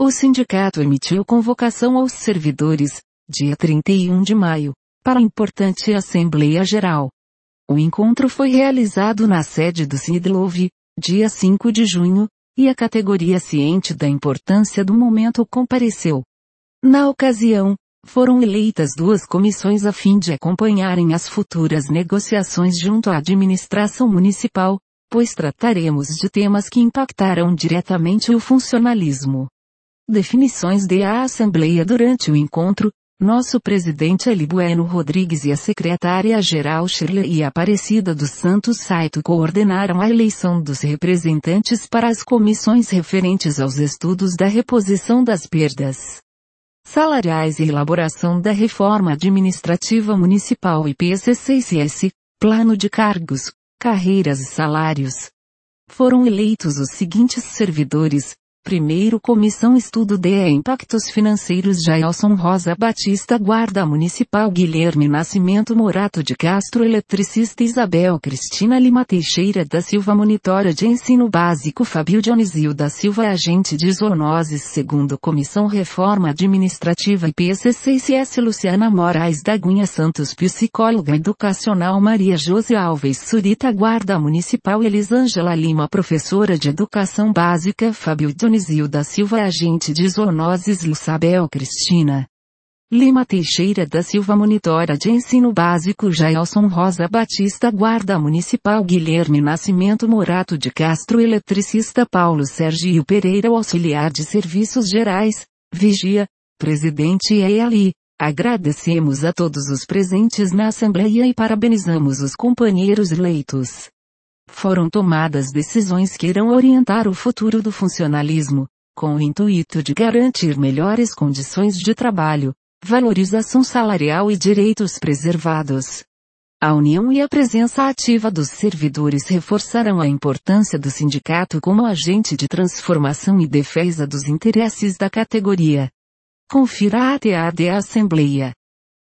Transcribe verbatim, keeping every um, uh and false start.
O sindicato emitiu convocação aos servidores, dia trinta e um de maio, para a importante Assembleia Geral. O encontro foi realizado na sede do Sindilovi, dia cinco de junho, e a categoria ciente da importância do momento compareceu. Na ocasião, foram eleitas duas comissões a fim de acompanharem as futuras negociações junto à administração municipal, pois trataremos de temas que impactarão diretamente o funcionalismo. Definições de a Assembleia durante o encontro. Nosso presidente Eli Bueno Rodrigues e a secretária-geral Shirley Aparecida dos Santos Saito coordenaram a eleição dos representantes para as comissões referentes aos estudos da reposição das perdas salariais e elaboração da reforma administrativa municipal I P C C I S, plano de cargos, carreiras e salários. Foram eleitos os seguintes servidores. Primeiro Comissão Estudo de Impactos Financeiros Jailson Rosa Batista Guarda Municipal Guilherme Nascimento Morato de Castro Eletricista Isabel Cristina Lima Teixeira da Silva Monitora de Ensino Básico Fabio Dionisio da Silva Agente de Zoonoses Segundo Comissão Reforma Administrativa I P C C I S Luciana Moraes da Cunha Santos Psicóloga Educacional Maria José Alves Surita Guarda Municipal Elisângela Lima Professora de Educação Básica Fabio Dionisio da Silva Agente de Zoonoses Lucabel Cristina Lima Teixeira da Silva Monitora de Ensino Básico Jailson Rosa Batista Guarda Municipal Guilherme Nascimento Morato de Castro Eletricista Paulo Sérgio Pereira Auxiliar de Serviços Gerais, Vigia, Presidente E L I. Agradecemos a todos os presentes na Assembleia e parabenizamos os companheiros eleitos. Foram tomadas decisões que irão orientar o futuro do funcionalismo, com o intuito de garantir melhores condições de trabalho, valorização salarial e direitos preservados. A união e a presença ativa dos servidores reforçarão a importância do sindicato como agente de transformação e defesa dos interesses da categoria. Confira a ata da Assembleia.